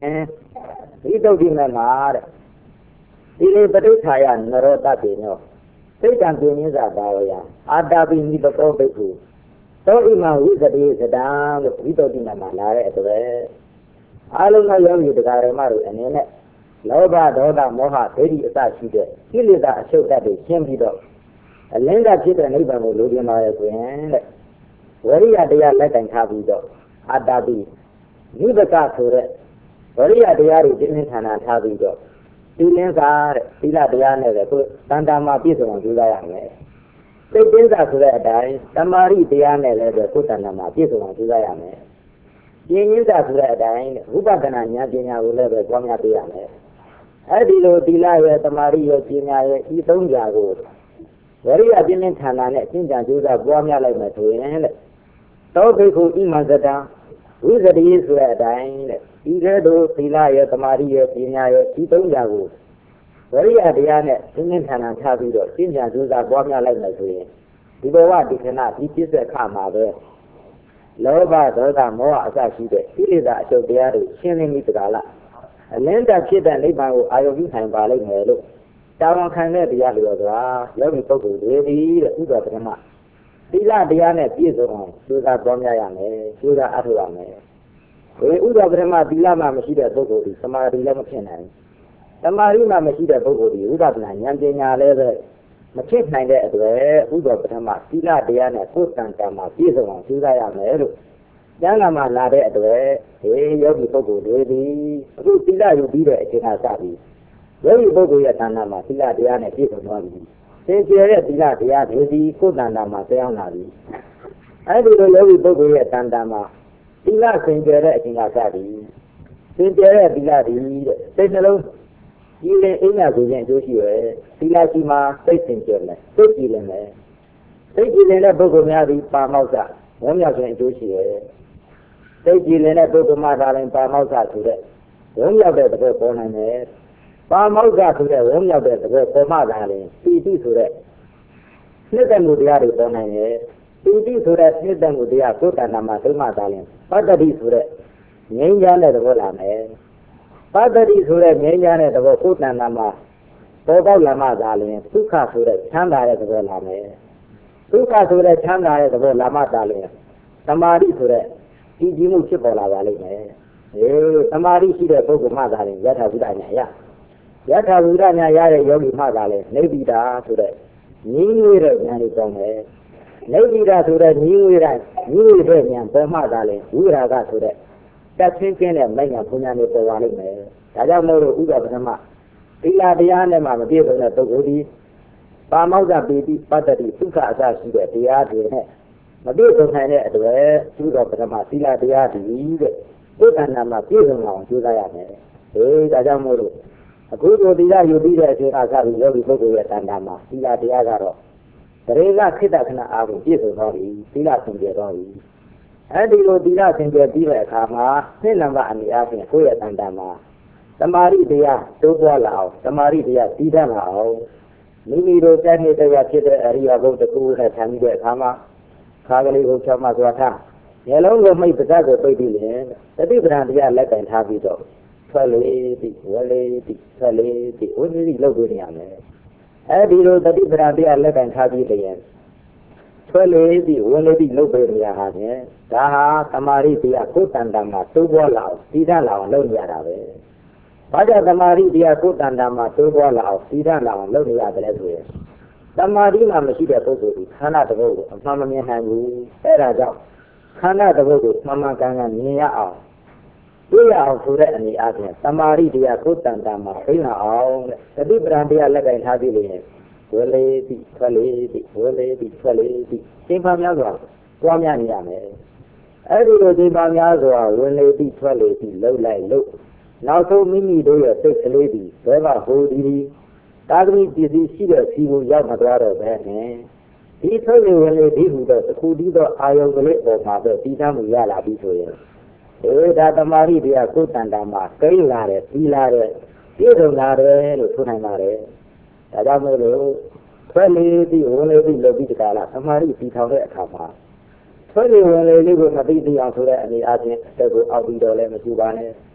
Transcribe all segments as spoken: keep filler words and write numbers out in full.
ဒီတုတ်ဒီမဲ့မှာတဲ့ဒီလေပဋိဌာယနရောတပိနောသိတံပြင်းစာပါဝယအာတာပိနိပကောဘိက္ခုသောဣမဝိသတိစတံလို့ဒီတုတ်ဒီမဲ့မှာလာတဲ့အတွက်အလုံးစုံယောဂီတရားဓမ္မတို့အနေနဲ့လောဘဒေါသမောဟဒိဋ္ဌိအစရှိတဲ့ကိလေသာအချုပ်တတ်တွေရှင်းပြီးတော့အလင်းကဖြစ်တဲ့နိဗ္ဗာန်ကိုလိုချင်ပါရဲ့ဆိုရင်တဲ့ဝရိယတရားလက်တိုင်ထားပြီးတော့အာတာပိနိဗ္ဗကဆိုတဲ့ဝရိယတရားတွေပြင်းထန်ထန်ထားပြီးတော့ဒီလင်းစာတဲ့သီလတရားနဲ့ပဲကိုယ်တန်တာမှာပြည့်စုံအောင်ကြိုးစားရမယ်စိတ်တင်းစာဆိုတဲ့အတိုင်းတမာရိတရားနဲ့လည်းပဲကိုယ်တန်တာမှာပြည့်စုံအောင်ကြိုးစားရမယ်ပြင်းရင်းစာဆိုတဲ့အတိုင်းဝိပဿနာဉာဏ်ပညာကိုလည်းပဲပွားများပေးရမယ်အဲ့ဒီလိုသီလရဲ့တမာရိရဲ့ပညာရဲ့ဤသုံးရာကိုဝရိယပြင်းထန်ထန်နဲ့အကျင့်ကြံကြိုးစားပွားများလိုက်မယ်ဆိုရင်တဲ့သောဘိက္ခုဣမံစတံဝိသတိဆိုတဲ့အတိုင်းတဲ့ဒီကဲ့သို့သီလရဲ့သမာဓိရဲ့ပညာရဲ့ဒီသုံးရာကိုဝရိယတရားနဲ့သင်္ခါရထားပြီးတော့ရှင်းပြကြိုးစားပွားများလိုက်မယ်ဆိုရင်ဒီဘဝဒီခဏဒီပြည့်စုံခါမှာပဲလောဘဒေါသမောဟအစရှိတဲ့ကိလေသာအချုပ်တရားတွေရှင်းလင်းပြီးတကားလားအလင်းတဖြစ်တဲ့နိဗ္ဗာန်ကိုအာရုံပြုနိုင်ပါလိမ့်မယ်လို့တာဝန်ခံတဲ့တရားလျော်စွာယောဂီပုဂ္ဂိုလ်တွေဒီတဲ့ဥဒ္ဒပရမသီလတရားနဲ့ပြည့်စုံအောင်ကြိုးစားပွားများရမယ်ကြိုးစားအထောက်ရမယ်ဒီဥဒ္ဒပရမသီလမှမရှိတဲ့ပုဂ္ဂိုလ်ဒီသမာဓိလည်းမဖြစ်နိုင်သမာဓိမှမရှိတဲ့ပုဂ္ဂိုလ်ဒီဥဒ္ဒပနာဉာဏ်ပညာလည်းပဲမဖြစ်နိုင်တဲ့အတွက်ဥဒ္ဒပရမသီလတရားနဲ့ကိုယ်တန်တမှာပြည့်စုံအောင်ကြိုးစားရမယ်လို့ကျမ်းဂန်မှာလာတဲ့အတွက်ဒီယောဂီပုဂ္ဂိုလ်တွေဒီအခုသီလယူပြီးတဲ့အချိန်ကစပြီးယောဂီပုဂ္ဂိုလ်ရဲ့ဌာနမှာသီလတရားနဲ့ပြည့်စုံသွားပြီသင်ကျေတဲ့သီလတရားတွေဒီကိုယ်တန်တာမှာဆင်းအောင်လာပြီအဲဒီလိုယောဂီပုဂ္ဂိုလ်ရဲ့တန်တာမှာသီလစင်ကြယ်တဲ့အချိန်ကစပြီးစင်ကြယ်တဲ့သီလဒီတဲ့စိတ်နှလုံးဒီလေအိမ်ရဆိုရင်အကျိုးရှိရယ်သီလရှိမှစိတ်စင်ကြယ်မယ်စိတ်ကြည်လင်မယ်စိတ်ကြည်လင်တဲ့ပုဂ္ဂိုလ်များဒီပါမောက္ခဝမ်းမြောက်ခြင်းအကျိုးရှိရယ်စိတ်ကြည်လင်တဲ့ပုဂ္ဂိုလ်မှသာရင်ပါမောက္ခဆိုတဲ့ဝမ်းမြောက်တဲ့သဘောပေါ်နိုင်တယ်ပါမောက္ခဆိုတဲ့ဝမ်းမြောက်တဲ့သဘောပေါ်မှသာရင်ပီတိဆိုတဲ့နှစ်သက်မှုတရားတွေပေါ်နိုင်တယ်ပီတိဆိုတဲ့နှစ်သက်မှုတရားကိုယ်တဏ္ဍာမှာသုံးမှသာရင်ပတ္တိဆိုတဲ့ငြိမ်းချမ်းတဲ့သဘောလာမယ်ပတ္တိဆိုတဲ့ငြိမ်းချမ်းတဲ့သဘောကိုယ်တဏ္ဍာမှာပေါ်ပေါက်လာမှသာရင်ဒုက္ခဆိုတဲ့ချမ်းသာတဲ့သဘောလာမယ်ဒုက္ခဆိုတဲ့ချမ်းသာတဲ့သဘောလာမှသာရင်သမာဓိဆိုတဲ့ဒီကြည်မှုဖြစ်ပေါ်လာပါလိမ့်မယ်အေးသမာဓိရှိတဲ့ပုဂ္ဂိုလ်မှသာရင်ယထာဝိဒညာရယထာဝိဒညာရတဲ့ယောဂီမှသာရင်နိဗ္ဗိဒာဆိုတဲ့ညီးငွေတဲ့ဉာဏ်ကိုကောင်းတယ်နိဗ္ဗိဒာဆိုတဲ့ညီးငွေတဲ့ညီးငွေတဲ့ဉာဏ်ပေါ်မှသာရင်ဝိရာဂဆိုတဲ့တက်ချင်းချင်းတဲ့မဲ့ညာဘုံညာတွေပေါ်ပါလိမ့်မယ်ဒါကြောင့်မို့လို့ဥပ္ပပထမသီလတရားနဲ့မှမပြည့်စုံတဲ့ပုဂ္ဂိုလ်ဒီပါမောက္ခပေတိပတ္တိသုခအစရှိတဲ့တရားတွေနဲ့မပြည့်စုံနိုင်တဲ့အတွက်သုတော်ပထမသီလတရားဒီတဲ့ကိုယ်တဏ္ဍာမှာပြည့်စုံအောင်ကြိုးစားရမယ်ဟေးဒါကြောင့်မို့လို့အခုတို့သီလယူပြီးတဲ့အချိန်အခါပြီးယောဂီပုဂ္ဂိုလ်ရဲ့တဏ္ဍာမှာသီလတရားကတော့တရေကခိတ္တခဏအားကိုပြည့်စုံသွားပြီသီလဆင်ကြယ်သွားပြီအဲဒီလိုသီလဆင်ကြယ်ပြီးတဲ့အခါမှာနှစ်နံပါတ်အနေအားဖြင့်ကိုယ့်ရဲ့တဏ္ဍာမှာသမာဓိတရားတိုးပွားလာအောင်သမာဓိတရားတည်တတ်လာအောင်မိမိတို့စက်နေတရားဖြစ်တဲ့အရိယာဘုဒ္ဓကူနဲ့ဆံပြီးတဲ့အခါမှာခါကလေးကိုချောင်းမှသွားထားမျက်လုံးကိုမိတ်ပါးစပ်ကိုပိတ်ပြီးလင်တတိပဒံတရားလက်ကင်ထားပြီးတော့ထွက်လေပြီးဝလေပြီးထွက်လေပြီးဝလေပြီးလုပ်ပေးနေရမယ်အဲဒီလိုတတိပဒံတရားလက်ကင်ထားပြီးလျင်ထွက်လေပြီးဝလေပြီးလုပ်ပေးနေရဟာဖြင့်ဒါဟာသမာဓိတရားကိုယ်တန်တမှာတိုးပွားလာအောင်တည်တတ်လာအောင်လုပ်နေရတာပဲဘာကြောင့်သမာဓိတရားကိုယ်တန်တမှာတိုးပွားလာအောင်တည်တတ်လာအောင်လုပ်နေရတယ်လဲဆိုရင်သမာဓိမှမရှိတဲ့ပုဂ္ဂိုလ်ဒီခန္ဓာတစ်ခုကိုအမှန်မမြင်နိုင်ဘူးအဲဒါကြောင့်ခန္ဓာတစ်ခုကိုမှန်မှန်ကန်ကန်မြင်ရအောင်တွေ့ရအောင်ဆိုတဲ့အနေအချင်းသမာဓိတရားကိုယ်တန်တမှာသိလာအောင်တဲ့တတိပဒံတရားလက်ကင်ထားပြီးလို့ရင်ဝလေတိထွက်လေတိဝလေတိထွက်လေတိသင်္ခါများစွာကြွားများနေရမယ်အဲဒီလိုသင်္ခါများစွာဝင်လေတိထွက်လေတိလှုပ်လိုက်လို့နောက်ဆုံးမိမိတို့ရဲ့စိတ်ကလေးဒီဘယ်မှာဟိုဒီဒီသာသမီပစ္စည်းရှိတဲ့စီကိုရောက်မသွားတော့ပဲနဲ့ဒီထုတ်လေဝင်လေဒီဟူသောသခုတီးသောအာယုံကလေးပေါ်မှာပဲတည်ထားမှုရလာပြီဆိုရင်အေဒါသမာဓိတရားကိုယ်တန်တာမှာကိန်းလာတယ်ပြီးလာတယ်ပြည့်စုံလာတယ်လို့ဆိုနိုင်ပါတယ်ဒါကြောင့်မို့လို့ထွက်လေပြီးဝင်လေပြီးလုပ်ပြီးတကားလားသမာဓိတည်ထောင်တဲ့အခါမှာထွက်လေဝင်လေလေးကိုမသိသိအောင်ဆိုတဲ့အနေအချင်းတက်ကိုအောက်ပြီးတော့လည်းမရှိပါနဲ့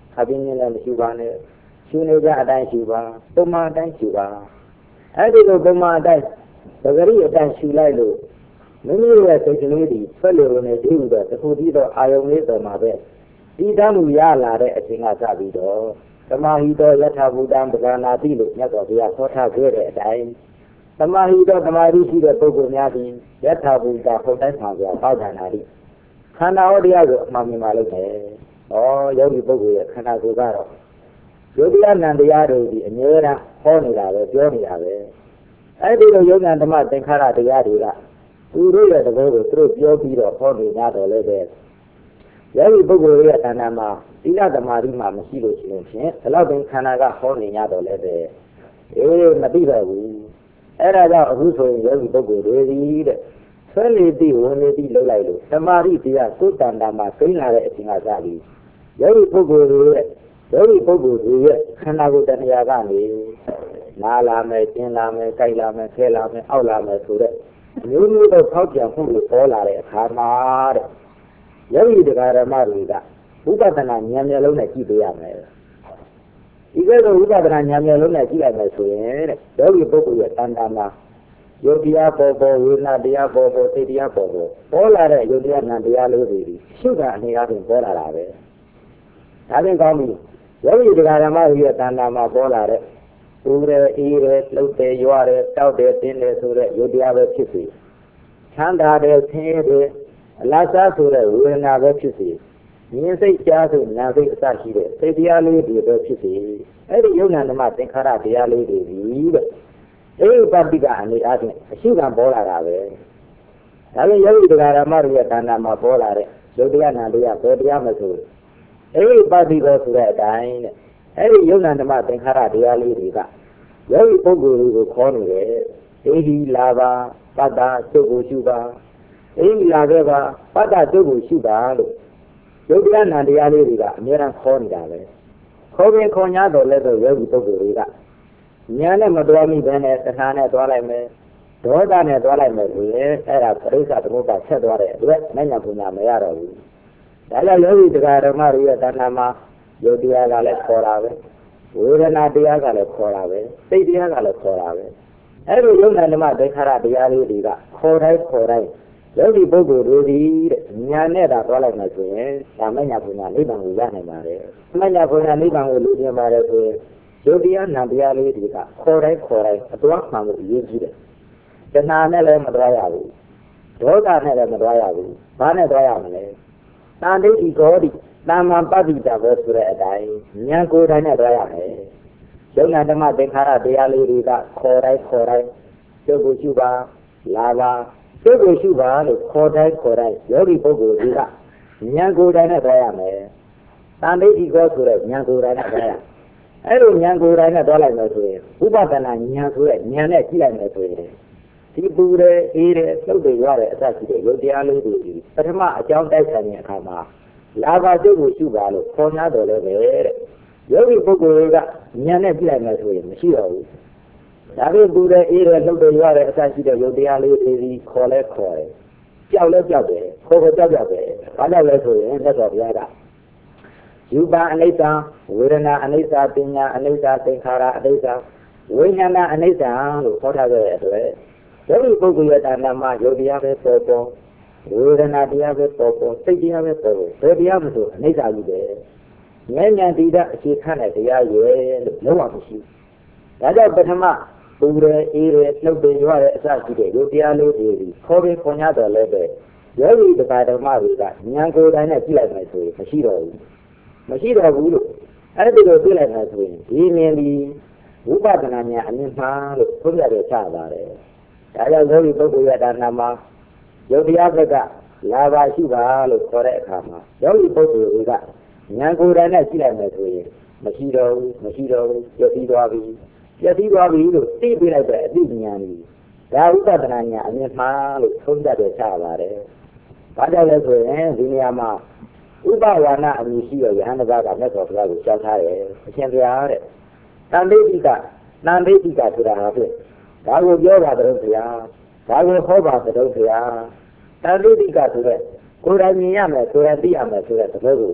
ခပင်းင်းလည်းမရှိပါနဲ့ရှုနေကြအတိုင်းရှုပါပုံမှန်အတိုင်းရှုပါအဲ့ဒီလိုပုံမှန်အတိုင်းပဂရိအတိုင်းရှုလိုက်လို့မိမိရဲ့စိတ်ကလေးတွေဆက်လို့နေပြီးတော့တခုတည်းတော့အာယုံလေးတော်မှာပဲဒီတမ်းမှုရလာတဲ့အချိန်ကစပြီးတော့သမာဟိတောယထာဘူတံပဇာနာတိလို့မြတ်စွာဘုရားဟောထားခဲ့တဲ့အတိုင်းသမာဟိတောသမာဓိရှိတဲ့ပုဂ္ဂိုလ်များသည်ယထာဘူတဟုတ်တိုင်းဆောင်ပြပေါဒါနာတိခန္ဓာဟောတရားကိုအမှန်မြင်ပါလိမ့်မယ်။ဩယောဂီပုဂ္ဂိုလ်ရဲ့ခန္ဓာကိုယ်ကတော့ယောဂီအနန္တရားတွေဒီအမြဲတမ်းဟောနေတာပဲပြောနေတာပဲ။အဲ့ဒီလိုယောဂံဓမ္မသင်္ခါရတရားတွေကသူတို့ရဲ့သဘောကိုသူတို့ပြောပြီးတော့ဟောနေကြတော့လည်းပဲယောဂီပုဂ္ဂိုလ်ရဲ့အနန္တမှာသီလသမာဓိမှာမရှိလို့ရှိရင်ဖြင့်ဒီလောက်ပင်ခန္ဓာကဟောနေကြတော့လည်းပဲအေးမသိတော့ဘူး။အဲ့ဒါကြောင့်အခုဆိုရင်ယောဂီပုဂ္ဂိုလ်တွေဒီတဲ့ဆွဲလေတိဝင်လေတိလှုပ်လိုက်လို့သမာဓိတရားကိုယ်တန်တာမှာသိလာတဲ့အချိန်ကစပြီးယောဂီပုဂ္ဂိုလ်တွေရဲ့ယောဂီပုဂ္ဂိုလ်တွေရဲ့ခန္ဓာကိုယ်တရားကနေနားလာမယ်ကျင်လာမယ်ကြိုက်လာမယ်ဆဲလာမယ်အောက်လာမယ်ဆိုတဲ့မျိုးမျိုးသောဖောက်ပြန်မှုတွေပေါ်လာတဲ့အခါမှာတဲ့ယောဂီတရားဓမ္မတွေကဝိပဿနာဉာဏ်မျက်လုံးနဲ့ကြည့်ပေးရမယ်ဒီကဲတော့ဝိပဿနာဉာဏ်မျက်လုံးနဲ့ကြည့်လိုက်မယ်ဆိုရင်တဲ့ယောဂီပုဂ္ဂိုလ်ရဲ့တန်တာမှာယုတ်တရားပေါ်ပေါ်ဝေဒနာတရားပေါ်ပေါ်သိတရားပေါ်ပေါ်ပေါ်လာတဲ့ယုတ်တရားနာတရားလို့တွေရှုတာအနေအချင်းပေါ်လာတာပဲဒါပြင်ကောင်းပြီယောဂီတရားဓမ္မတွေရဲ့တန်တာမှာပေါ်လာတဲ့ဦးရဲအေးရဲလှုပ်တယ်ရွာတယ်တောက်တယ်တင်းတယ်ဆိုတဲ့ယုတ်တရားပဲဖြစ်စေချမ်းသာတယ်ဆင်းရဲတယ်အလားစားဆိုတဲ့ဝေဒနာပဲဖြစ်စေမြင်စိတ်ကြားဆိုနာစိတ်အစရှိတဲ့သိတရားလေးတွေပဲဖြစ်စေအဲ့ဒီယုတ်နာဓမ္မသင်္ခါရတရားလေးတွေကြီးတဲ့အေးပဋိက္ခအနေအချင်းအရှိကံပေါ်လာတာပဲဒါပေမဲ့ယောဂီတရားဓမ္မတွေရဲ့ဌာနမှာပေါ်လာတဲ့ယုတ်တရားနာတရားဘယ်တရားမဆိုအေးပဋိက္ခဆိုတဲ့အတိုင်းတဲ့အဲ့ဒီယုတ်နာဓမ္မသင်္ခါရတရားလေးတွေကယောဂီပုဂ္ဂိုလ်တွေကိုခေါ်နေတယ်အေဟိလာပါပတ္တသုကိုရှုပါအေဟိလာခဲ့ပါပတ္တသုကိုရှုပါလို့ယုတ်တရားနာတရားလေးတွေကအများအားခေါ်နေတာပဲခေါ်ပြီးခေါ်냐တော့လဲဆိုယောဂီပုဂ္ဂိုလ်တွေကညာနဲ့မတော်မိဘဲနဲ့သနာနဲ့သွားလိုက်မယ်ဒေါသနဲ့သွားလိုက်မယ်ဆိုရင်အဲ့ဒါပရိစ္ဆသမုပ္ပါဆက်သွားတဲ့အတွက်မညာပူညာမရတော့ဘူးဒါကြောင့်ယောဂီတရားဓမ္မတွေရဲ့တဏ္ဍာမှာယုတ်တရားကလည်းခေါ်တာပဲဝေဒနာတရားကလည်းခေါ်တာပဲစိတ်တရားကလည်းခေါ်တာပဲအဲ့လိုယုတ်နာဓမ္မဒိဋ္ဌာရတရားလေးတွေကခေါ်တိုင်းခေါ်တိုင်းယောဂီပုဂ္ဂိုလ်တွေဒီတဲ့ညာနဲ့သာသွားလိုက်မယ်ဆိုရင်ဒါမညာပူညာနိဗ္ဗာန်ကိုရနိုင်ပါတယ်မညာပူညာနိဗ္ဗာန်ကိုလူကျင်ပါတယ်ဆိုရင်ယုတ်တရားနာတရားလေးတွေကခေါ်တိုင်းခေါ်တိုင်းအသွားမှန်မှုအရေးကြီးတယ်။တဏှာနဲ့လည်းမသွားရဘူး။ဒေါသနဲ့လည်းမသွားရဘူး။ဘာနဲ့သွားရမလဲ။တန်တိဤကောတိတမ္မာပတ္တိတာပဲဆိုတဲ့အတိုင်းဉာဏ်ကိုယ်တိုင်နဲ့သွားရမယ်။ယုတ်နာဓမ္မသင်္ခါရတရားလေးတွေကခေါ်တိုင်းခေါ်တိုင်းကျုပ်ကိုရှုပါလာပါကျုပ်ကိုရှုပါလို့ခေါ်တိုင်းခေါ်တိုင်းယောဂီပုဂ္ဂိုလ်တွေကဉာဏ်ကိုယ်တိုင်နဲ့သွားရမယ်။တန်တိဤကောဆိုတဲ့ဉာဏ်ကိုယ်တိုင်နဲ့သွားရအဲ့လိုဉာဏ်ကိုယ်တိုင်နဲ့သွားလိုက်မယ်ဆိုရင်ဥပဒနာဉာဏ်ဆိုတဲ့ဉာဏ်နဲ့ကြည့်လိုက်မယ်ဆိုရင်ဒီပူရဲအေးရဲလှုပ်တယ်ရတဲ့အစရှိတဲ့ယုတ်တရားလေးတွေပထမအကြောင်းတိုက်ဆိုင်တဲ့အခါမှာလာပါကျုပ်ကိုရှုပါလို့ခေါ်냐တော်လည်းပဲတဲ့ယောဂီပုဂ္ဂိုလ်တွေကဉာဏ်နဲ့ကြည့်လိုက်မယ်ဆိုရင်မရှိတော့ဘူးဒါပေမဲ့ပူရဲအေးရဲလှုပ်တယ်ရတဲ့အစရှိတဲ့ယုတ်တရားလေးတွေဒီခေါ်လဲခေါ်တယ်ကြောက်လဲကြောက်တယ်ခေါ်ခေါ်ကြောက်ကြောက်တယ်ဘာကြောင့်လဲဆိုရင်သက်တော်ဘုရားကယူပါအနိစ္စဝေဒနာအနိစ္စပညာအနိစ္စသင်္ခါရအနိစ္စဝိညာဏအနိစ္စလို့ခေါ်ထားခဲ့တဲ့အတွက်ယောဂီပုဂ္ဂိုလ်ရဲ့တဏ္ဍာမှာယုတ်တရားပဲပေါ်ပေါ်ဝေဒနာတရားပဲပေါ်ပေါ်စိတ်တရားပဲပေါ်ပေါ်ဘယ်တရားမဆိုအနိစ္စကြီးပဲဉာဏ်ဉာဏ်တိဒအခြေခံတဲ့တရားရွယ်လို့လုံးဝမရှိဘူးဒါကြောင့်ပထမပူရဲအေးရဲလှုပ်တယ်ရွရတဲ့အစရှိတဲ့ယုတ်တရားလေးတွေခေါ်ပြီးခေါ်냐တော်လည်းပဲယောဂီတရားဓမ္မတွေကဉာဏ်ကိုယ်တိုင်နဲ့ကြည့်လိုက်မယ်ဆိုရင်မရှိတော့ဘူးမရှိတော့ဘူးလို့အဲ့ဒီလိုသိလိုက်တာဆိုရင်ဒီမြင်ဒီဝိပဿနာများအမြင်မှန်လို့သုံးရတဲ့ချပါတယ်ဒါကြောင့်ယောဂီပုဂ္ဂိုလ်ရဲ့ဒါနာမှာယုတ်တရားဘက်ကလာပါရှိပါလို့ခေါ်တဲ့အခါမှာယောဂီပုဂ္ဂိုလ်တွေကဉာဏ်ကိုယ်တိုင်နဲ့ကြည့်လိုက်မယ်ဆိုရင်မရှိတော့ဘူးမရှိတော့ဘူးပြည့်စည်သွားပြီပြည့်စည်သွားပြီလို့သိပြလိုက်တဲ့အသိဉာဏ်ကြီးဒါဝိပဿနာဉာဏ်အမြင်မှန်လို့သုံးရတဲ့ချပါတယ်ဘာကြောင့်လဲဆိုရင်ဒီနေရာမှာဥပဝါဏအမည်ရှိတဲ့ယဟန်တပါးကမြတ်စွာဘုရားကိုရှောက်ထားတယ်အရှင်ဘုရားတဲ့တန်တိတိကတန်တိတိကဆိုတာဟာဖြင့်ဒါကိုပြောပါတော့ဘုရားဒါကိုဟောပါတော့ဘုရားတန်တိတိကဆိုတဲ့ကိုယ်တိုင်မြင်ရမယ်ကိုယ်တိုင်သိရမယ်ဆိုတဲ့သဘောကို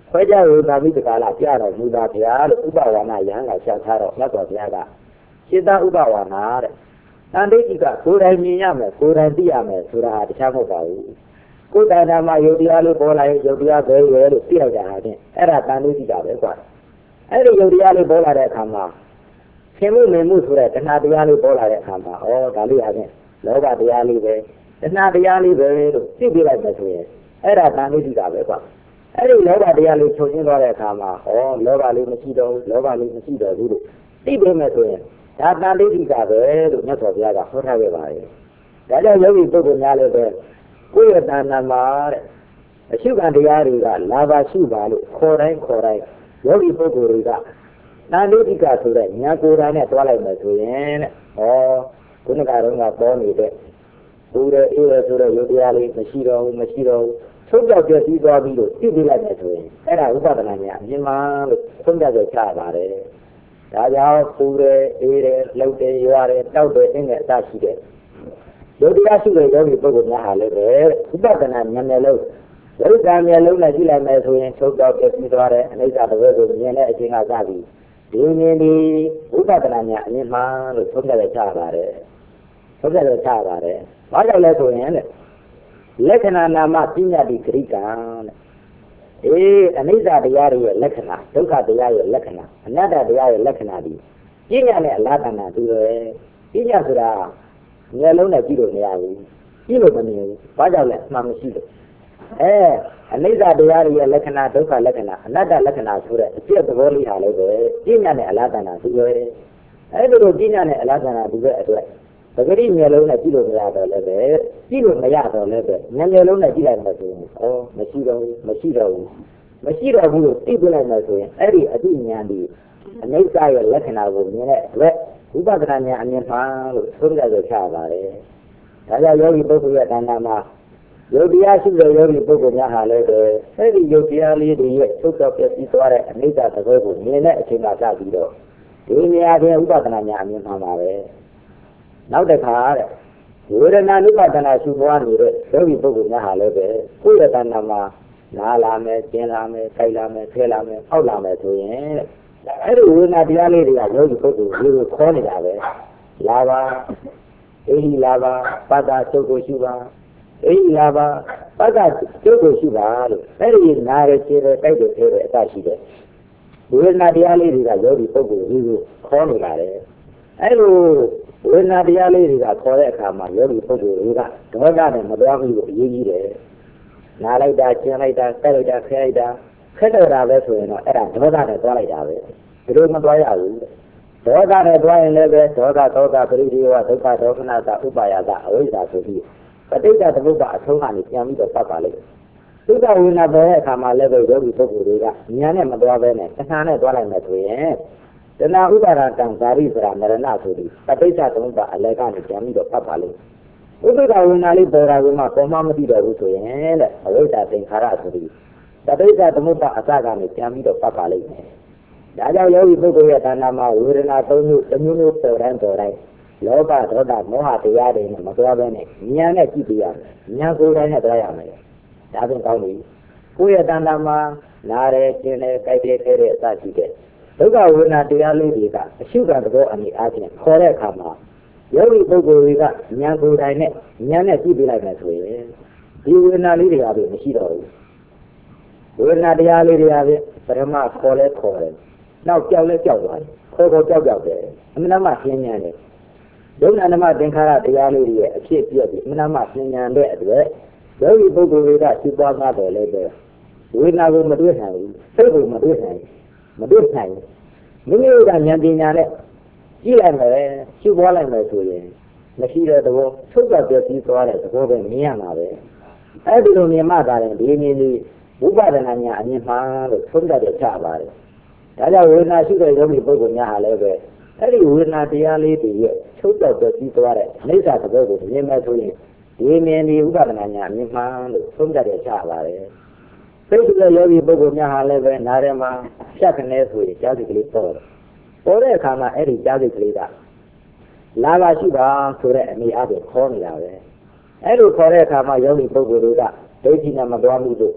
ခွဲကြဝေနာမိတကာလပြတော်မူပါဗျာလို့ဥပဝါဏယဟန်ကဆက်ထားတော့မြတ်စွာဘုရားကစိတ္တဥပဝါဏတဲ့တန်တိကကိုယ်တိုင်မြင်ရမယ်ကိုယ်တိုင်သိရမယ်ဆိုတာဟာတခြားမဟုတ်ပါဘူးကိုယ်တိုင်ဓမ္မယုတ်တရားလေးပေါ်လာရင်ယုတ်တရားပဲရွယ်လို့သိလိုက်တာဟာဖြင့်အဲ့ဒါတန်တိကပဲကွာအဲ့ဒီယုတ်တရားလေးပေါ်လာတဲ့အခါမှာခင်မှုမြင်မှုဆိုတဲ့တဏှာတရားလေးပေါ်လာတဲ့အခါမှာဩဒါလေးဟာဖြင့်လောဘတရားလေးပဲတဏှာတရားလေးပဲလို့သိပြလိုက်မယ်ဆိုရင်အဲ့ဒါတန်တိကပဲကွာအဲ့ဒီလောဘတရားလေးချုပ်ချင်းသွားတဲ့အခါမှာဩလောဘလေးမရှိတော့ဘူးလောဘလေးမရှိတော့ဘူးလို့သိပြမယ်ဆိုရင်ဒါတန်တိကပဲလို့မြတ်စွာဘုရားကဟောထားခဲ့ပါတယ်ဒါကြောင့်ယောဂီပုဂ္ဂိုလ်များလည်းပဲကိုယ့်ရဲ့တဏ္ဍာမှာတဲ့အရှုခံတရားတွေကလာပါရှုပါလို့ခေါ်တိုင်းခေါ်တိုင်းယောဂီပုဂ္ဂိုလ်တွေကတန်တိကဆိုတဲ့ညာကိုယ်တိုင်နဲ့တွားလိုက်မယ်ဆိုရင်တဲ့ဩခုနကတော့ကပေါ်နေတဲ့ဘူးတဲ့အေးရဆိုတဲ့ယုတ်တရားလေးမရှိတော့ဘူးမရှိတော့ဘူးသုံးကြောက်ပြပြီးသွားပြီးလို့သိပြလိုက်မယ်ဆိုရင်အဲ့ဒါဥပဒနာညာအမြင်မှလို့သုံးကြောက်ကြချပါတယ်ဒါကြောင့်ပူတယ်အေးတယ်လှုပ်တယ်ရွာတယ်တောက်တယ်အင်းနဲ့အစရှိတယ်ယုတ်တရားရှိတဲ့ယောဂီပုဂ္ဂိုလ်များဟာလည်းပဲဥပဒနာဉာဏ်နဲ့လို့ဒုက္ခမျက်လုံးနဲ့ကြည့်လိုက်မယ်ဆိုရင်သုံးကြောက်ပြပြီးသွားတယ်အနိစ္စတပည့်ကိုမြင်တဲ့အချိန်ကစပြီးဒီမြင်ဒီဥပဒနာညာအမြင်မှလို့သုံးကြောက်ကြချပါတယ်သုံးကြောက်ကြချပါတယ်ဘာကြောင့်လဲဆိုရင်လက္ခဏာနာမပညာတိဂရိကံတဲ့အေးအနိစ္စတရားရဲ့လက္ခဏာဒုက္ခတရားရဲ့လက္ခဏာအနတ္တတရားရဲ့လက္ခဏာဒီပညာနဲ့အလားတဏတူတယ်ပညာဆိုတာငယ်လုံးနဲ့ကြည့်လို့မရဘူးကြည့်လို့မမြင်ဘူးဘာကြောင့်လဲအမှန်မရှိလို့အဲအနိစ္စတရားရဲ့လက္ခဏာဒုက္ခလက္ခဏာအနတ္တလက္ခဏာဆိုတဲ့အကျင့်သဘောလေးဟာလည်းပဲပညာနဲ့အလားတဏတူတယ်အဲဒီလိုပညာနဲ့အလားတဏတူတဲ့အတွက်ပဂရိမျက်လုံးနဲ့ကြည့်လို့မရတော့လည်းပဲကြည့်လို့မရတော့လည်းပဲမျက်မျက်လုံးနဲ့ကြည့်လိုက်မှဆိုရင်ဩမရှိတော့ဘူးမရှိတော့ဘူးမရှိတော့ဘူးလို့သိပြလိုက်မှဆိုရင်အဲ့ဒီအသိဉာဏ်ဒီအနိစ္စရဲ့လက္ခဏာကိုမြင်တဲ့အတွက်ဝိပဿနာဉာဏ်အမြင်မှလို့သုံးကြရချပါတယ်ဒါကြောင့်ယောဂီပုဂ္ဂိုလ်ရဲ့တဏ္ဍာမှာယုတ်တရားရှိတဲ့ယောဂီပုဂ္ဂိုလ်များဟာလည်းပဲအဲ့ဒီယုတ်တရားလေးတွေရဲ့သုတ်တော်ပြည့်စည်သွားတဲ့အနိစ္စသဘောကိုမြင်တဲ့အချိန်ကစပြီးတော့ဒီနေရာချင်းဝိပဿနာဉာဏ်အမြင်မှပါပဲနောက်တစ်ခါတဲ့ဝေဒနာနုပါဒနာရှုပွားနေတဲ့ယောဂီပုဂ္ဂိုလ်များဟာလည်းပဲကိုယ့်ရဲ့တဏ္ဍာမှာနားလာမယ်ကျင်လာမယ်ခိုက်လာမယ်ဆဲလာမယ်အောက်လာမယ်ဆိုရင်အဲ့ဒီဝေဒနာတရားလေးတွေကယောဂီပုဂ္ဂိုလ်ကိုခေါ်နေတာပဲလာပါအေဟိလာပါပတ္တသုတ်ကိုရှုပါအေဟိလာပါပတ္တသုတ်ကိုရှုပါလို့အဲ့ဒီနားရခြေရတိုက်တယ်ဆဲတယ်အစရှိတယ်ဝေဒနာတရားလေးတွေကယောဂီပုဂ္ဂိုလ်ကိုခေါ်နေတာလေအဲ့လိုဝေဒနာတရားလေးတွေကခေါ်တဲ့အခါမှာယောဂီပုဂ္ဂိုလ်တွေကဒေါသနဲ့မတော်ဘူးလို့အရေးကြီးတယ်။နားလိုက်တာကျင်လိုက်တာတက်လိုက်တာခဲလိုက်တာခက်တော့တာပဲဆိုရင်တော့အဲ့ဒါဒေါသနဲ့သွားလိုက်တာပဲ။ဒီလိုမသွားရဘူး။ဒေါသနဲ့သွားရင်လည်းပဲဒေါသဒေါသပရိဒီဝဒုက္ခဒေါသနာသဥပါယကအဝိဇ္ဇာဆိုပြီးပဋိစ္စသမုပ္ပါအဆုံးကနေပြန်ပြီးတော့ပတ်ပါလိမ့်မယ်။ဒုက္ခဝေဒနာပေါ်တဲ့အခါမှာလည်းပဲယောဂီပုဂ္ဂိုလ်တွေကဉာဏ်နဲ့မသွားဘဲနဲ့တဏှာနဲ့သွားလိုက်မယ်ဆိုရင်တဏှာဥပါဒတံဇာတိဆိုတာမရဏဆိုပြီးပဋိစ္စသမုပ္ပါအလဲကနေပြန်ပြီးတော့ပတ်ပါလိမ့်မယ်ဥပ္ပဒါဝိနာလေးပေါ်တာကမှပေါ်မှမသိတော့ဘူးဆိုရင်တဲ့အဝိဇ္ဇာသင်္ခါရဆိုပြီးပဋိစ္စသမုပ္ပါအစကနေပြန်ပြီးတော့ပတ်ပါလိမ့်မယ်ဒါကြောင့်ယောဂီပုဂ္ဂိုလ်ရဲ့တဏှာမှာဝေဒနာသုံးမျိုးတစ်မျိုးမျိုးပေါ်တိုင်းပေါ်တိုင်းလောဘဒေါသမောဟတရားတွေနဲ့မသွားဘဲနဲ့ဉာဏ်နဲ့ကြည့်ပြရမယ်ဉာဏ်ကိုယ်တိုင်နဲ့သွားရမယ်ဒါပြင်ကောင်းပြီကိုယ့်ရဲ့တဏှာမှာနားတယ်ကျင်တယ်ကြိုက်တယ်ခဲတယ်အစရှိတယ်ဒုက္ခဝေဒနာတရားလေးတွေကအရှုခံသဘောအနေအားဖြင့်ခေါ်တဲ့အခါမှာယောဂီပုဂ္ဂိုလ်တွေကဉာဏ်ကိုယ်တိုင်နဲ့ဉာဏ်နဲ့ကြည့်ပြလိုက်မယ်ဆိုရင်ဒီဝေဒနာလေးတွေကပဲမရှိတော့ဘူးဝေဒနာတရားလေးတွေကပဲပထမခေါ်လဲခေါ်တယ်နောက်ကြောက်လဲကြောက်သွားတယ်ခေါ်ခေါ်ကြောက်ကြောက်တယ်အမှန်တမ်းရှင်းဉာဏ်တယ်ဒုက္ခနာမသင်္ခါရတရားလေးတွေရဲ့အဖြစ်ပြည့်ပြီးအမှန်တမ်းရှင်းဉာဏ်တဲ့အတွက်ယောဂီပုဂ္ဂိုလ်တွေကရှုပွားကားတယ်လည်းပဲဝေဒနာကိုမတွေ့နိုင်ဘူးစိတ်ကိုမတွေ့နိုင်မတွေ့နိုင်မိမိတို့ကဉာဏ်ပညာနဲ့ကြည့်လိုက်မယ်ရှုပွားလိုက်မယ်ဆိုရင်မရှိတဲ့သဘောသုတ်ကပြည့်စည်သွားတဲ့သဘောပဲမြင်ရမှာပဲအဲ့ဒီလိုမြင်မှသာရင်ဒီမြင်လေးဝိပဿနာဉာဏ်အမြင်မှလို့သုံးတတ်တဲ့ချပါတယ်ဒါကြောင့်ဝေဒနာရှိတဲ့ယောဂီပုဂ္ဂိုလ်များဟာလည်းပဲအဲ့ဒီဝေဒနာတရားလေးတွေရဲ့သုတ်ကပြည့်စည်သွားတဲ့အိဋ္ဌသဘောကိုမြင်မယ်ဆိုရင်ဒီမြင်ဒီဝိပဿနာဉာဏ်အမြင်မှလို့သုံးတတ်တဲ့ချပါတယ်စိတ်ကယောဂီပုဂ္ဂိုလ်များဟာလည်းပဲနားထဲမှာဖြတ်ခနဲဆိုရင်ကြားစိတ်ကလေးပေါ်တယ်ပေါ်တဲ့အခါမှာအဲ့ဒီကြားစိတ်ကလေးကလာပါရှိပါဆိုတဲ့အနေအချင်းခေါ်နေတာပဲအဲ့လိုခေါ်တဲ့အခါမှာယောဂီပုဂ္ဂိုလ်တွေကဒိဋ္ဌိနဲ့မတွားမှုလို့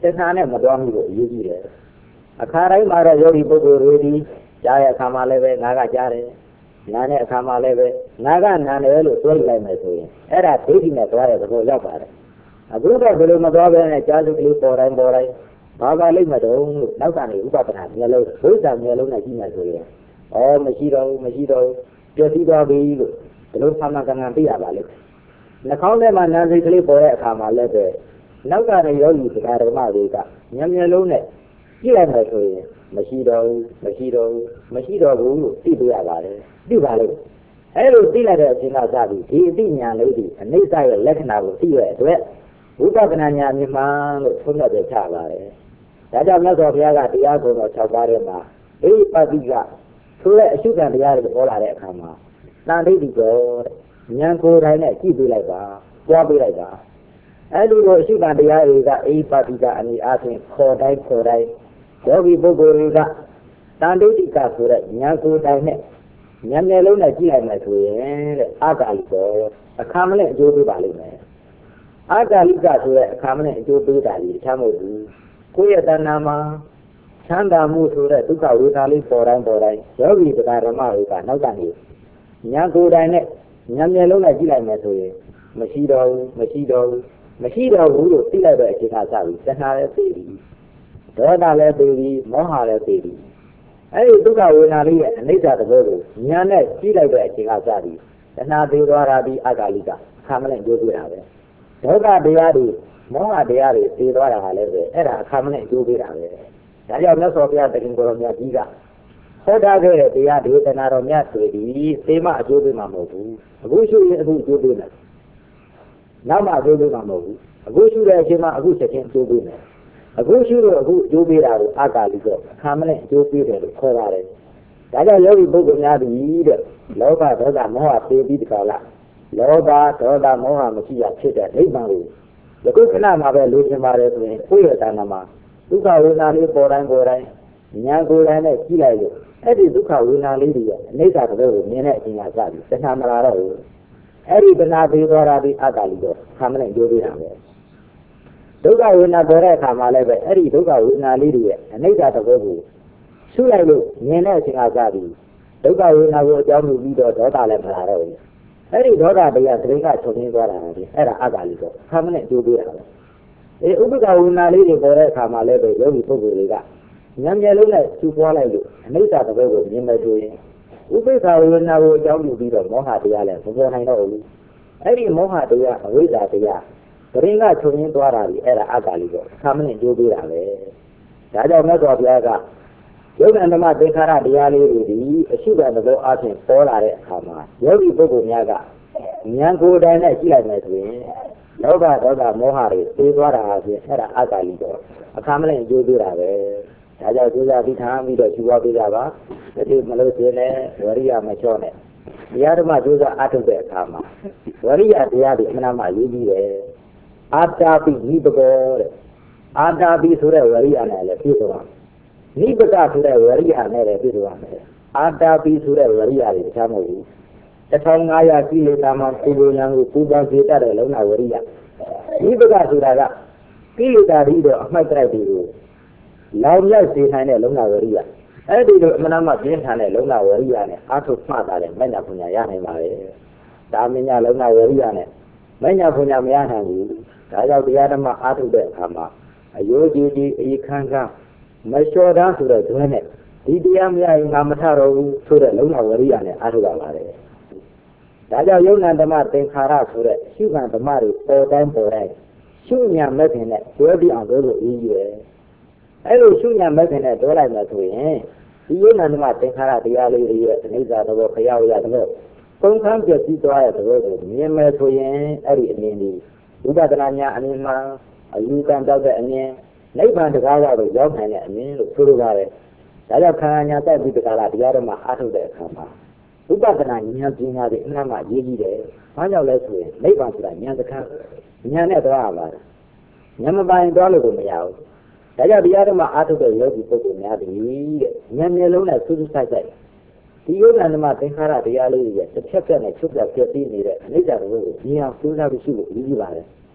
တဏှာနဲ့မတော်မှုကိုအရေးကြီးတယ်အခါတိုင်းမှာတော့ယောဂီပုဂ္ဂိုလ်တွေဒီကြားရအခါမှာလည်းပဲငါကကြားတယ်နာတဲ့အခါမှာလည်းပဲငါကနာတယ်လို့ပြောလိုက်မယ်ဆိုရင်အဲ့ဒါဒိဋ္ဌိနဲ့သွားတဲ့သဘောရောက်ပါတယ်အခုတော့ဘယ်လိုမသွားဘဲနဲ့ကြားစုကလေးပေါ်တိုင်းပေါ်တိုင်းဘာပါလိမ့်မတော့လို့နောက်ကနေဥပပဒါမျက်လုံးဘုရားမျက်လုံးနဲ့ကြည့်မှဆိုရင်ဩမရှိတော့ဘူးမရှိတော့ဘူးပြည့်စည်သွားပြီလို့ဘယ်လိုဆာမကံကံသိရပါလိမ့်နှာခေါင်းထဲမှာနာစိတ်ကလေးပေါ်တဲ့အခါမှာလည်းပဲနောက်ကနေယောဂီတရားဓမ္မတွေကမျက်မျက်လုံးနဲ့ကြည့်လိုက်မယ်ဆိုရင်မရှိတော့ဘူးမရှိတော့ဘူးမရှိတော့ဘူးလို့သိပြရပါတယ်သိပါလိမ့်အဲ့လိုသိလိုက်တဲ့အချိန်ကစပြီးဒီအသိဉာဏ်လေးဒီအနိစ္စရဲ့လက္ခဏာကိုသိရတဲ့အတွက်ဝိပဿနာဉာဏ်မြင်မှလို့ဆုံးဖြတ်ချက်ချပါတယ်ဒါကြောင့်မြတ်စွာဘုရားကတရားကိုတော့၆ပါးထဲမှာအိပတိကဆိုတဲ့အရှုခံတရားတွေပေါ်လာတဲ့အခါမှာတန်ဋိတိကောဉာဏ်ကိုယ်တိုင်နဲ့ကြည့်ပြလိုက်ပါကြွားပြလိုက်ပါအဲ့ဒီလိုအရှုခံတရားတွေကအိပတိကအနိအားဖြင့်ခေါ်တိုင်းခေါ်တိုင်းယောဂီပုဂ္ဂိုလ်တွေကတန်ဋိတိကဆိုတဲ့ဉာဏ်ကိုယ်တိုင်နဲ့ဉာဏ်နဲ့လုံးနဲ့ကြည့်လိုက်မှဆိုရင်တဲ့အာကာလိကောအခါမလဲအကျိုးပေးပါလိမ့်မယ်အာကာလိကဆိုတဲ့အခါမလဲအကျိုးပေးတာကြီးတခြားမဟုတ်ဘူးကိုယ့်ရဲ့တဏ္ဍာမှာချမ်းသာမှုဆိုတဲ့ဒုက္ခဝေဒနာလေးပေါ်တိုင်းပေါ်တိုင်းယောဂီတရားဓမ္မတွေကနောက်ကနေဉာဏ်ကိုယ်တိုင်နဲ့ဉာဏ်မျက်လုံးနဲ့ကြည့်လိုက်မယ်ဆိုရင်မရှိတော့ဘူးမရှိတော့ဘူးမရှိတော့ဘူးလို့သိလိုက်တဲ့အချိန်ကစပြီးတဏှာလည်းသိပြီဒေါသလည်းသိပြီမောဟလည်းသိပြီအဲ့ဒီဒုက္ခဝေဒနာလေးရဲ့အနိစ္စသဘောကိုဉာဏ်နဲ့ကြည့်လိုက်တဲ့အချိန်ကစပြီးတဏှာသိသွားတာဒီအကာလိကအခါမလဲကြိုးတွေ့တာပဲဒေါသတရားတွေမောဟတရားတွေသိသွားတာဟာလည်းပဲအဲ့ဒါအခါမလဲကြိုးပေးတာပဲဒါကြောင့်မြတ်စွာဘုရားတခင်ကိုယ်တော်မြတ်ကြီးကဟောထားခဲ့တဲ့တရားဒေသနာတော်မြတ်ဆိုပြီးသေမအကျိုးပေးမှာမဟုတ်ဘူးအခုရှုရင်အခုအကျိုးပေးမယ်နောက်မှအကျိုးပေးမှာမဟုတ်ဘူးအခုရှုတဲ့အချိန်မှာအခုချက်ချင်းအကျိုးပေးမယ်အခုရှုလို့အခုအကျိုးပေးတာကိုအကာလိကအခါမလဲအကျိုးပေးတယ်လို့ခေါ်ပါတယ်ဒါကြောင့်ယောဂီပုဂ္ဂိုလ်များသည်တဲ့လောဘဒေါသမောဟသိပြီးတခါလားလောဘဒေါသမောဟမရှိရဖြစ်တဲ့နိဗ္ဗာန်ကိုယခုခဏမှာပဲလိုချင်ပါတယ်ဆိုရင်ကိုယ့်ရဲ့တဏ္ဍာမှာဒုက္ခဝေဒနာလေးပေါ်တိုင်းပေါ်တိုင်းဉာဏ်ကိုယ်တိုင်နဲ့ကြည့်လိုက်လို့အဲ့ဒီဒုက္ခဝေဒနာလေးတွေရဲ့အနိစ္စသဘောကိုမြင်တဲ့အချိန်ကစပြီးတဏှာမလာတော့ဘူးအဲ့ဒီတဏှာသေးသွားတာဒီအကာလိတော့ခါမနဲ့ကြိုးပေးတာပဲဒုက္ခဝေဒနာပေါ်တဲ့အခါမှာလည်းပဲအဲ့ဒီဒုက္ခဝေဒနာလေးတွေရဲ့အနိစ္စသဘောကိုရှုလိုက်လို့မြင်တဲ့အချိန်ကစပြီးဒုက္ခဝေဒနာကိုအကြောင်းပြုပြီးတော့ဒေါသလည်းမလာတော့ဘူးအဲ့ဒီဒေါသတရားသတိကချုပ်ရင်းသွားတာလေအဲ့ဒါအကာလိတော့ခါမနဲ့ကြိုးပေးတာပဲအဲဥပ္ပကဝေဒနာလေးတွေပေါ်တဲ့အခါမှာလည်းပဲယောဂီပုဂ္ဂိုလ်တွေကဉာဏ်မျက်လုံးနဲ့ကျူပွားလိုက်လို့အနိစ္စသဘောကိုမြင်မယ်ဆိုရင်ဥပ္ပကဝေဒနာကိုအကြောင်းပြုပြီးတော့မောဟတရားလည်းမပေါ်နိုင်တော့ဘူးအဲ့ဒီမောဟတရားအဝိဇ္ဇာတရားသတိကချုပ်ရင်းသွားတာလေအဲ့ဒါအကာလိတော့ခါမနဲ့ကြိုးပေးတာပဲဒါကြောင့်မြတ်စွာဘုရားကယုတ်ဓမ္မသင်္ခါရတရားလေးတွေဒီအရှုခံသဘောအချင်းပေါ်လာတဲ့အခါမှာယောဂီပုဂ္ဂိုလ်များကဉာဏ်ကိုယ်တိုင်နဲ့ကြည့်လိုက်မယ်ဆိုရင်လောဘဒေါသမောဟတွေသိသွားတာအပြင်အဲ့ဒါအကာလိတော့အခါမလဲကြိုးသေးတာပဲဒါကြောင့်ကြိုးစားပြီးထားပြီးတော့ရှုပွားပေးကြပါဒီမလို့ခြင်းနဲ့ဝရိယမလျှော့နဲ့တရားဓမ္မကြိုးစားအားထုတ်တဲ့အခါမှာဝရိယတရားတွေအမှန်မှရေးပြီးတယ်အာတာပိနိပကောတဲ့အာတာပိဆိုတဲ့ဝရိယနဲ့လည်းပြည့်စုံပါနိပကဆိုတဲ့ဝရိယနဲ့လည်းပြည့်စုံပါမယ်အာတာပိဆိုတဲ့ဝရိယတွေတခြားမဟုတ်ဘူးတထောင်ငါးရာကိလေသာမှာပူပန်ဉာဏ်ကိုပူပန်စေတတ်တဲ့လုံနာဝရိယဒီပကဆိုတာကကိလေသာတွေတော့အမှတ်တရတွေကိုလောင်ရောက်စေနိုင်တဲ့လုံနာဝရိယအဲ့ဒီလိုအမှန်မှပြင်းထန်တဲ့လုံနာဝရိယနဲ့အာထုမှတ်တာတဲ့မညာပညာရနိုင်ပါလေဒါမညာလုံနာဝရိယနဲ့မညာပညာမရနိုင်ဘူးဒါကြောင့်တရားဓမ္မအာထုတဲ့အခါမှာအယိုးကြီးကြီးအေခန်းခန်းမလျှော်တန်းဆိုတဲ့ဇွဲနဲ့ဒီတရားမရရင်ငါမထတော့ဘူးဆိုတဲ့လုံနာဝရိယနဲ့အာထုပါပါတယ်ဒါကြောင့်ယုံနာဓမ္မသင်္ခါရဆိုတဲ့ရှုခံဓမ္မတွေပေါ်တိုင်းပေါ်တိုင်းရှုညာမဲ့ခင်နဲ့တွဲပြီးအောင်လုပ်လို့ရည်ရွယ်အဲ့လိုရှုညာမဲ့ခင်နဲ့တွဲလိုက်မှဆိုရင်ဒီယုံနာဓမ္မသင်္ခါရတရားလေးတွေရဲ့အနိစ္စသဘောခရောက်ရတဲ့ပုံခန်းပြည့်စည်သွားတဲ့သဘောကိုမြင်မယ်ဆိုရင်အဲ့ဒီအမြင်ဒီဝိပဿနာညာအမြင်မှာအယူကံတောက်တဲ့အမြင်နိဗ္ဗာန်တရားကတော့ရောက်နိုင်တဲ့အမြင်လို့ဆိုလိုပါတယ်ဒါကြောင့်ခန္ဓာညာတိုက်ပြီးတရားလားတရားဓမ္မအားထုတ်တဲ့အခါမှာဥပဒနာဉာဏ်ပညာတွေအမှန်မှရေးကြည့်တယ်။ဘာကြောင့်လဲဆိုရင်နိဗ္ဗာန်ဆိုတာဉာဏ်စခန်းဉာဏ်နဲ့သွားရပါလား။ဉာဏ်မပိုင်သွားလို့ကိုမရဘူး။ဒါကြောင့်တရားဓမ္မအားထုတ်တဲ့ယောဂီပုဂ္ဂိုလ်များသည်တဲ့ဉာဏ်မျက်လုံးနဲ့စူးစူးဆိုင်ဆိုင်ဒီယုတ်ဓမ္မသင်္ခါရတရားလေးတွေတစ်ဖြတ်ဖြတ်နဲ့ချုပ်ပြပြည့်စည်နေတဲ့အနိစ္စတဘုကိုမြင်အောင်စူးစမ်းပြီးရှုဖို့ရည်ကြည်ပါတယ်။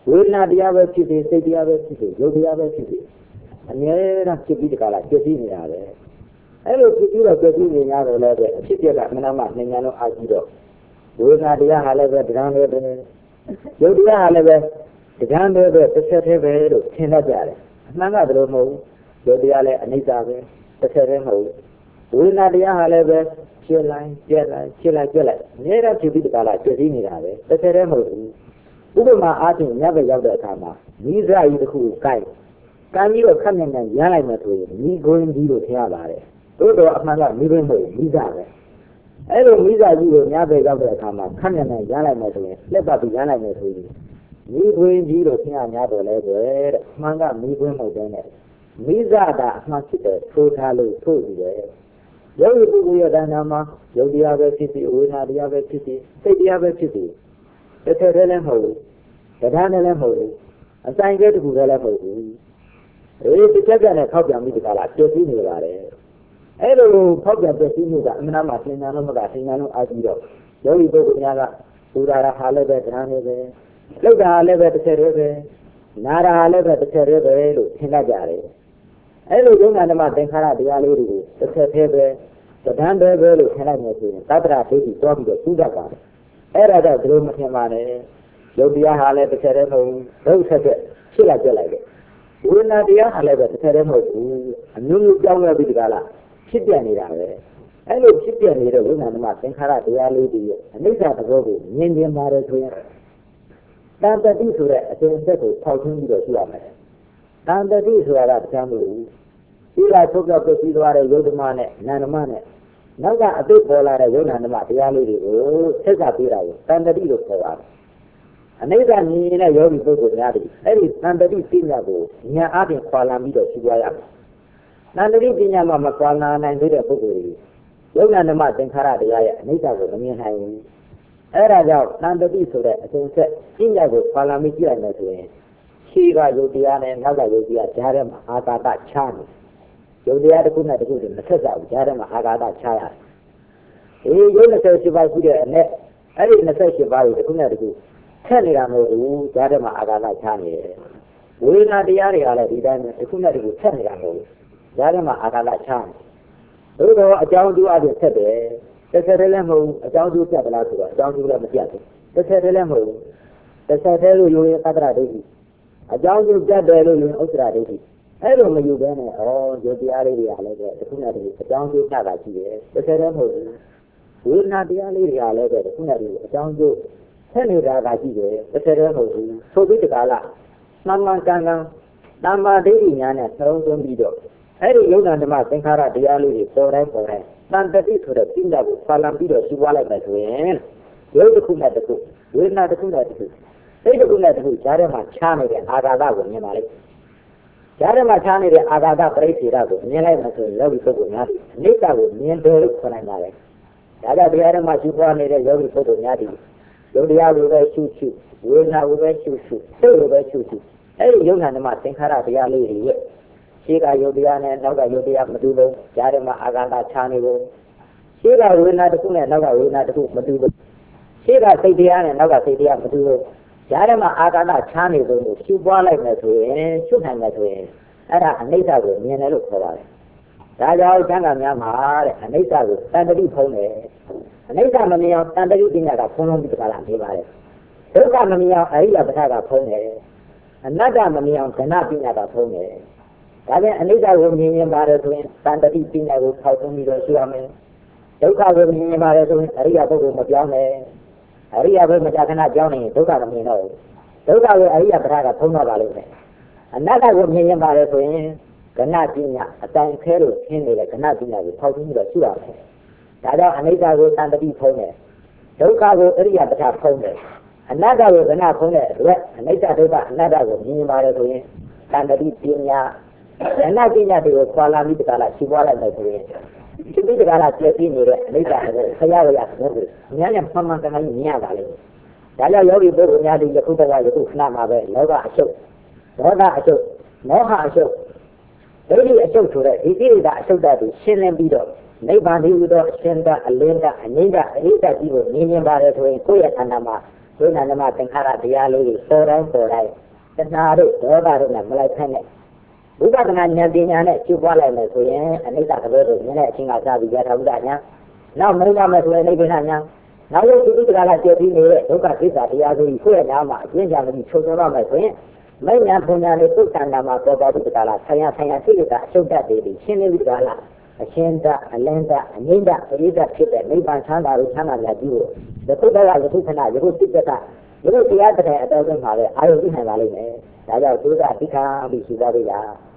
ဝေဒနာတရားပဲဖြစ်စေစိတ်တရားပဲဖြစ်စေယုတ်တရားပဲဖြစ်စေအမြဲတမ်းဖြစ်ပြီးတကလားပြည့်စည်နေတာပဲအဲ့လိုဖြစ်ပြီးတော့ပြည့်စည်နေရတော့လည်းပဲအဖြစ်ပြက်ကမနာမနှဉာဏ်လုံးအားကြီးတော့ဝေဒနာတရားဟာလည်းပဲတရားပဲပဲယုတ်တရားဟာလည်းပဲတရားပဲပဲတစ်ဆက်တည်းပဲလို့ထင်တတ်ကြတယ်အမှန်ကတော့မဟုတ်ဘူးယုတ်တရားလည်းအနိစ္စပဲတစ်ဆက်တည်းမဟုတ်ဘူးဝေဒနာတရားဟာလည်းပဲဖြစ်လိုက်ပြက်လိုက်ဖြစ်လိုက်ပြက်လိုက်အမြဲတမ်းဖြစ်ပြီးတကလားပြည့်စည်နေတာပဲတစ်ဆက်တည်းမဟုတ်ဘူးဥပမာအားဖြင့်ညဘက်ရောက်တဲ့အခါမှာမိစရာကြီးတစ်ခုကိုကိုက်ကံကြီးတော့ခက်နေနေရမ်းလိုက်မှဆိုရင်မိခွင်းကြီးလို့ထင်ရပါတယ်သို့တော့အမှန်ကမိခွင်းမဟုတ်မိစပဲအဲ့လိုမိစကြီးကိုညဘက်ရောက်တဲ့အခါမှာခက်နေနေရမ်းလိုက်မှဆိုရင်လက်ပတ်ပြီးရမ်းလိုက်မှဆိုရင်မိခွင်းကြီးလို့ထင်ရများတော့လဲပဲတဲ့အမှန်ကမိခွင်းမဟုတ်တဲ့နဲ့မိစတာအမှန်ဖြစ်တဲ့ထိုးထားလို့ထိုးပြီးတယ်ယောဂီပုဂ္ဂိုလ်ရဲ့တဏ္ဍာမှာယုတ်တရားပဲဖြစ်စီဝေဒနာတရားပဲဖြစ်စီစိတ်တရားပဲဖြစ်စီတစ်ထက်တည်းလည်းမဟုတ်ဘူးတရားနဲ့လည်းမဟုတ်ဘူးအဆိုင်ကဲတခုလည်းမဟုတ်ဘူးအေးတစ်ချက်ကနဲ့ခောက်ပြန်ပြီးဒီကလာပြည့်စည်နေပါတယ်အဲ့လိုခောက်ပြန်ပြည့်စည်မှုကအမှန်မှသင်္ညာလုံးမကသင်္ညာလုံးအားကြီးတော့ယောဂီပုဂ္ဂိုလ်များကပူရာဟာလည်းပဲတရားနဲ့ပဲလောက်တာလည်းပဲတစ်ချက်တည်းပဲနာရာလည်းပဲတစ်ချက်တည်းပဲလို့ထင်တတ်ကြတယ်အဲ့လိုယုံနာဓမ္မသင်္ခါရတရားလေးတွေကိုတစ်ချက်တည်းပဲတရားပဲပဲလို့ထင်လိုက်နေဆိုရင်သတ္တရာဒိဋ္ဌိတွားပြီးတော့ပူတတ်ပါတယ်အဲ့ဒါတော့ဒီလိုမထင်ပါနဲ့ယုတ်တရားဟာလည်းတစ်ချက်တည်းမဟုတ်ဘူးဒုက္ခဆက်ဖြစ်လာကြလိုက်တယ်ဝိညာဉ်တရားဟာလည်းပဲတစ်ချက်တည်းမဟုတ်ဘူးအမျိုးမျိုးကြောင်းရပြီးဒီကလာဖြစ်ပြနေတာပဲအဲ့လိုဖြစ်ပြနေတဲ့ဝိညာဉ်ဓမ္မသင်္ခါရတရားလေးတွေရဲ့အနိစ္စသဘောကိုမြင်မြင်ပါတယ်ဆိုရင်တန်တတိဆိုတဲ့အစဉ်အဆက်ကိုထောက်ထွင်းပြီးတော့ရှိရမယ်တန်တတိဆိုတာကတရားမဟုတ်ဘူးဒီကထုတ်ပြောက်ပြပြီးသွားတဲ့ယုတ်ဓမ္မနဲ့နာဓမ္မနဲ့နောက်ကအသိပေါ်လာတဲ့ယုံနာဓမ္မတရားလေးတွေကိုဆက်ကပေးတာကိုတန်တတိလို့ခေါ်ပါတယ်အနိစ္စမြင်တဲ့ယောဂီပုဂ္ဂိုလ်များတွေအဲ့ဒီတန်တတိပညာကိုဉာဏ်အားဖြင့်ခွာလာပြီးတော့ရှိသွားရမယ်တန်တတိပညာမှာမခွာလာနိုင်သေးတဲ့ပုဂ္ဂိုလ်တွေယုံနာဓမ္မသင်္ခါရတရားရဲ့အနိစ္စကိုမမြင်နိုင်ဘူးအဲ့ဒါကြောင့်တန်တတိဆိုတဲ့အစဉ်ဆက်ပညာကိုခွာလာပြီးကြည့်လိုက်မယ်ဆိုရင်ရှိကယုတ်တရားနဲ့နောက်ကယုတ်တရားကြားထဲမှာအာကာသချားနေယုတ်တရားတစ်ခုနဲ့တစ်ခုတည်းမဆက်ကြဘူးကြားထဲမှာအာကာသချားရတယ်အေးယုတ်နှစ်ဆယ်ရှိပါရှိတဲ့အနဲ့အဲ့ဒီနှစ်ဆယ်ရှိပါကိုတစ်ခုနဲ့တစ်ခုထက်နေတာမဟုတ်ဘူးကြားထဲမှာအာကာသချားနေတယ်ဝေဒနာတရားတွေကလည်းဒီတိုင်းတစ်ခုနဲ့တစ်ခုထက်နေတာမဟုတ်ဘူးကြားထဲမှာအာကာသချားနေသို့တော့အကြောင်းကျိုးအပြင်ဆက်တယ်တစ်ဆက်တည်းလည်းမဟုတ်ဘူးအကြောင်းကျိုးပြတ်သလားဆိုတော့အကြောင်းကျိုးလည်းမပြတ်ဘူးတစ်ဆက်တည်းလည်းမဟုတ်ဘူးတစ်ဆက်တည်းလို့ယူရင်သတ္တရဒိဋ္ဌိအကြောင်းကျိုးပြတ်တယ်လို့ယူရင်ဥစ္စာဒိဋ္ဌိအဲ့လိုမယူဘဲနဲ့ဩယုတ်တရားလေးတွေကလည်းတစ်ခုနဲ့တစ်ခုအကြောင်းကျိုးပြတာရှိတယ်တစ်ဆက်တည်းမဟုတ်ဘူးဝေဒနာတရားလေးတွေကလည်းတစ်ခုနဲ့တစ်ခုအကြောင်းကျိုးဆက်နေတာကရှိတယ်တစ်ဆက်တည်းမဟုတ်ဘူးဆိုပြီးတကားလားမှန်မှန်ကန်ကန်တမ္မာဒိဋ္ဌိညာနဲ့သုံးသွင်းပြီးတော့အဲ့ဒီယုံနာဓမ္မသင်္ခါရတရားလေးတွေပေါ်တိုင်းပေါ်တိုင်းတန်တတိဆိုတဲ့ပညာကိုပါလံပြီးတော့ရှိပွားလိုက်မယ်ဆိုရင်ယုတ်တစ်ခုနဲ့တစ်ခုဝေဒနာတစ်ခုနဲ့တစ်ခုစိတ်တစ်ခုနဲ့တစ်ခုကြားထဲမှာခြားနေတဲ့အာဃာတကိုမြင်ပါလိမ့်ကြားထဲမှာခြားနေတဲ့အာဃာတပရိစ္ဆေဒကိုမြင်လိုက်မှဆိုရင်ယောဂီပုဂ္ဂိုလ်များအနိစ္စကိုမြင်တယ်လို့ခေါ်နိုင်ပါလေဒါကြောင့်တရားထဲမှာရှိပွားနေတဲ့ယောဂီပုဂ္ဂိုလ်များဒီယုတ်တရားကိုပဲရှုရှုဝေဒနာကိုပဲရှုရှုစိတ်ကိုပဲရှုရှုအဲ့ဒီယုံနာဓမ္မသင်္ခါရတရားလေးတွေရဲ့ရှိကယုတ်တရားနဲ့နောက်ကယုတ်တရားမတူဘူးကြားထဲမှာအာဃာတခြားနေဘူးရှိကဝေဒနာတစ်ခုနဲ့နောက်ကဝေဒနာတစ်ခုမတူဘူးရှိကစိတ်တရားနဲ့နောက်ကစိတ်တရားမတူဘူးကြားထဲမှာအာဃာတခြားနေဘူးလို့ရှုပွားလိုက်မယ်ဆိုရင်ရှုနိုင်မယ်ဆိုရင်အဲ့ဒါအနိစ္စကိုမြင်တယ်လို့ခေါ်ပါတယ်ဒါကြောင့်သံဃာများမှာတဲ့အနိစ္စကိုတန်တတိဖုံးတယ်အနိစ္စမမြင်အောင်တန်တတိပညာကဖုံးလုံးပြီးတကလားနေပါတယ်ဒုက္ခမမြင်အောင်အရိယပဋ္ဌာကဖုံးတယ်အနတ္တမမြင်အောင်ဇဏပညာကဖုံးတယ်ဒါပြန်အနိစ္စကိုမြင်ရင်ပါတယ်ဆိုရင်တန်တတိပညာကိုဖောက်သွင်းပြီးတော့ရှိရမယ်ဒုက္ခကိုမြင်ရင်ပါတယ်ဆိုရင်အရိယပုဂ္ဂိုလ်မပြောင်းနဲ့အရိယဘုမကြခဏကြောင်းနေဒုက္ခမမြင်တော့ဘူးဒုက္ခကိုအရိယပဋ္ဌာကဖုံးတော့ပါလိမ့်မယ်အနတ္တကိုမြင်ရင်ပါတယ်ဆိုရင်ကဏပညာအတိုင်ခဲလို့ရှင်းနေတဲ့ကဏပညာကိုဖောက်သွင်းပြီးတော့ရှိရမယ်ဒါကြောင့်အနိစ္စကိုတန်တတိဖုံးတယ်ဒုက္ခကိုအရိယပဋ္ဌာဖုံးတယ်အနတ္တကိုကဏဖုံးတဲ့အတွက်အနိစ္စဒုက္ခအနတ္တကိုမြင်ရင်ပါတယ်ဆိုရင်တန်တတိပညာအနတ္တပညာတွေကိုခွာလာပြီးတကလားရှိပွားလိုက်တယ်ဆိုရင်ဒီပြီးတကလားပြည့်စည်နေတဲ့အနိစ္စကိုဆရာဝရဆိုလို့ဉာဏ်နဲ့မှန်မှန်ကန်ကန်မြင်ရပါလိမ့်ဒါကြောင့်ယောဂီပုဂ္ဂိုလ်များဒီယခုတကယခုခဏမှာပဲလောကအရှုပ်ဒေါသအရှုပ်မောဟအရှုပ်ဒိဋ္ဌိအရှုပ်ဆိုတဲ့ဒီကိရိတာအရှုပ်တည်းရှင်းလင်းပြီးတော့နိဗ္ဗာန်ဒီလိုတော့အရှင်းတအလင်းတအငြိမ့်တအဟိတကြီးကိုမြင်မြင်ပါတယ်ဆိုရင်ကိုယ့်ရဲ့ခန္ဓာမှာဝဒိနာနမသင်္ခါရတရားလေးတွေပေါ်တိုင်းပေါ်တိုင်းတဏှာတို့ဒေါသတို့နဲ့မလိုက်ခိုင်းနဲ့ဝိပဿနာဉာဏ်ပညာနဲ့ကျူပွားလိုက်မယ်ဆိုရင်အနိစ္စကလေးတို့မြင်တဲ့အချင်းကစားပြီးရထားဥဒ္ဒညာနောက်မရမယ်ဆိုရင်အိဗေနညာနောက်ရုပ်ဒီကလာကြည့်ပြီးနေတဲ့ဒုက္ခကိစ္စတရားဆိုပြီးကိုယ့်ရဲ့နာမှာအကျဉ်းချပြီးချုပ်ဆုံးတော့မယ်ဆိုရင်မိညာဘုံညာလေးသုတ္တန္တာမှာပေါ်ပေါ်ဒီကလာဆရာဆရာရှိတဲ့အရှုပ်တတ်တွေရှင်းနေပြီကလာအရှင်းတအလင်းတအငိမ့်တအရေးတဖြစ်တဲ့နိဗ္ဗာန်ချမ်းသာလို့ချမ်းသာများကြီးကိုသတုတ္တရယခုခဏယခုစိတ်တကယခုတရားတဲ့အတော်ဆုံးမှာပဲအာယုသိနိုင်ပါလိမ့်မယ်ဒါကြောင့်သုဒ္ဓအဓိကပြီးရှိသွားပြီလား